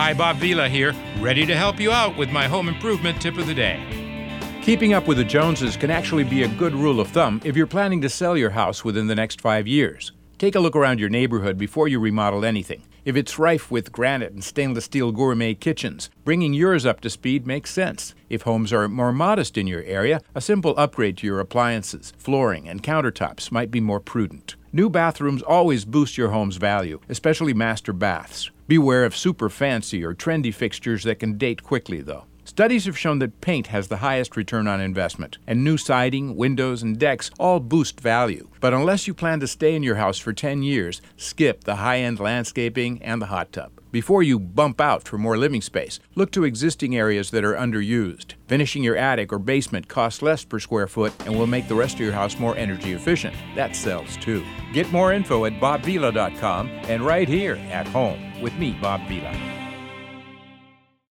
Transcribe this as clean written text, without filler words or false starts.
Hi, Bob Vila here, ready to help you out with my home improvement tip of the day. Keeping up with the Joneses can actually be a good rule of thumb if you're planning to sell your house within the next 5 years. Take a look around your neighborhood before you remodel anything. If it's rife with granite and stainless steel gourmet kitchens, bringing yours up to speed makes sense. If homes are more modest in your area, a simple upgrade to your appliances, flooring, and countertops might be more prudent. New bathrooms always boost your home's value, especially master baths. Beware of super fancy or trendy fixtures that can date quickly, though. Studies have shown that paint has the highest return on investment, and new siding, windows, and decks all boost value. But unless you plan to stay in your house for 10 years, skip the high-end landscaping and the hot tub. Before you bump out for more living space, look to existing areas that are underused. Finishing your attic or basement costs less per square foot and will make the rest of your house more energy efficient. That sells too. Get more info at bobvila.com and right here at home with me, Bob Vila.